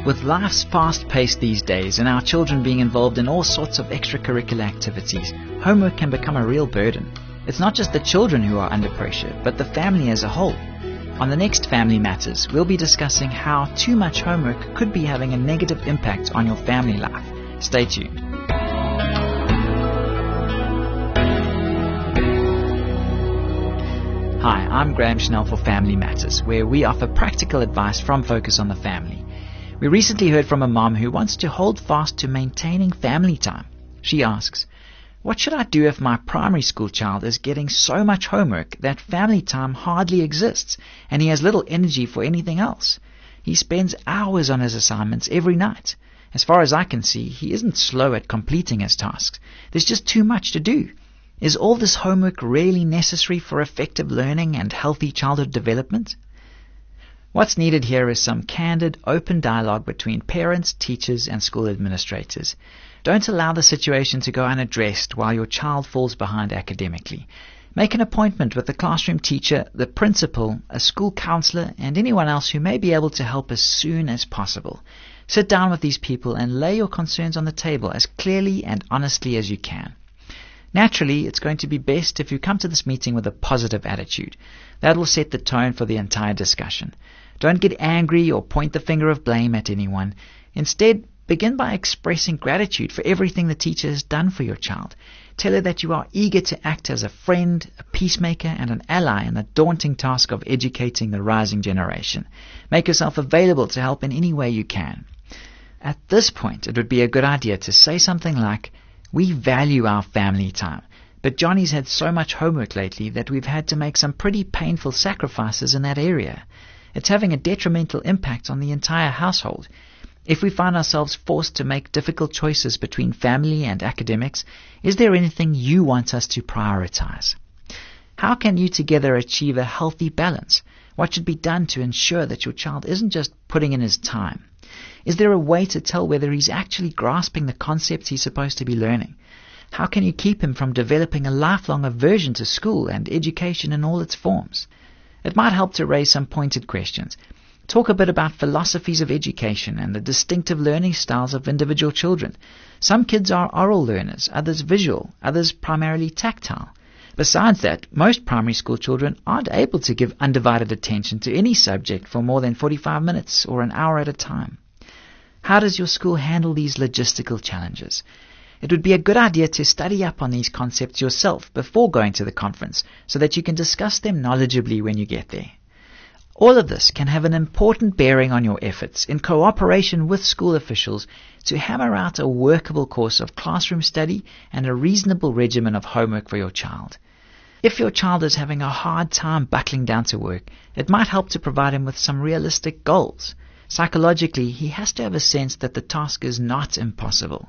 With life's fast-paced these days and our children being involved in all sorts of extracurricular activities, homework can become a real burden. It's not just the children who are under pressure, but the family as a whole. On the next Family Matters, we'll be discussing how too much homework could be having a negative impact on your family life. Stay tuned. Hi, I'm Graham Schnell for Family Matters, where we offer practical advice from Focus on the Family. We recently heard from a mom who wants to hold fast to maintaining family time. She asks, "What should I do if my primary school child is getting so much homework that family time hardly exists and he has little energy for anything else? He spends hours on his assignments every night. As far as I can see, he isn't slow at completing his tasks. There's just too much to do. Is all this homework really necessary for effective learning and healthy childhood development?" What's needed here is some candid, open dialogue between parents, teachers, and school administrators. Don't allow the situation to go unaddressed while your child falls behind academically. Make an appointment with the classroom teacher, the principal, a school counselor, and anyone else who may be able to help as soon as possible. Sit down with these people and lay your concerns on the table as clearly and honestly as you can. Naturally, it's going to be best if you come to this meeting with a positive attitude. That will set the tone for the entire discussion. Don't get angry or point the finger of blame at anyone. Instead, begin by expressing gratitude for everything the teacher has done for your child. Tell her that you are eager to act as a friend, a peacemaker, and an ally in the daunting task of educating the rising generation. Make yourself available to help in any way you can. At this point, it would be a good idea to say something like, "We value our family time, but Johnny's had so much homework lately that we've had to make some pretty painful sacrifices in that area. It's having a detrimental impact on the entire household. If we find ourselves forced to make difficult choices between family and academics, is there anything you want us to prioritize? How can you together achieve a healthy balance? What should be done to ensure that your child isn't just putting in his time? Is there a way to tell whether he's actually grasping the concepts he's supposed to be learning? How can you keep him from developing a lifelong aversion to school and education in all its forms?" It might help to raise some pointed questions. Talk a bit about philosophies of education and the distinctive learning styles of individual children. Some kids are oral learners, others visual, others primarily tactile. Besides that, most primary school children aren't able to give undivided attention to any subject for more than 45 minutes or an hour at a time. How does your school handle these logistical challenges? It would be a good idea to study up on these concepts yourself before going to the conference so that you can discuss them knowledgeably when you get there. All of this can have an important bearing on your efforts in cooperation with school officials to hammer out a workable course of classroom study and a reasonable regimen of homework for your child. If your child is having a hard time buckling down to work, it might help to provide him with some realistic goals. Psychologically, he has to have a sense that the task is not impossible.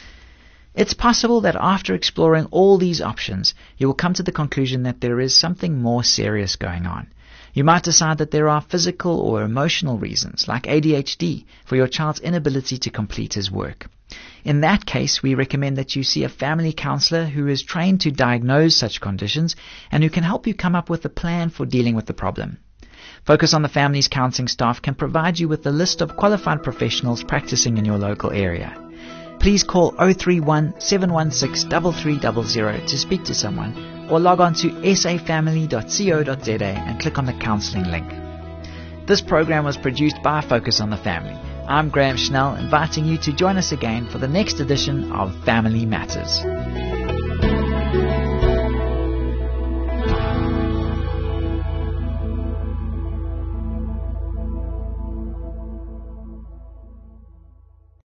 It's possible that after exploring all these options, you will come to the conclusion that there is something more serious going on. You might decide that there are physical or emotional reasons, like ADHD, for your child's inability to complete his work. In that case, we recommend that you see a family counselor who is trained to diagnose such conditions and who can help you come up with a plan for dealing with the problem. Focus on the Family's counseling staff can provide you with a list of qualified professionals practicing in your local area. Please call 031 716 3300 to speak to someone, or log on to safamily.co.za and click on the counseling link. This program was produced by Focus on the Family. I'm Graham Schnell, inviting you to join us again for the next edition of Family Matters.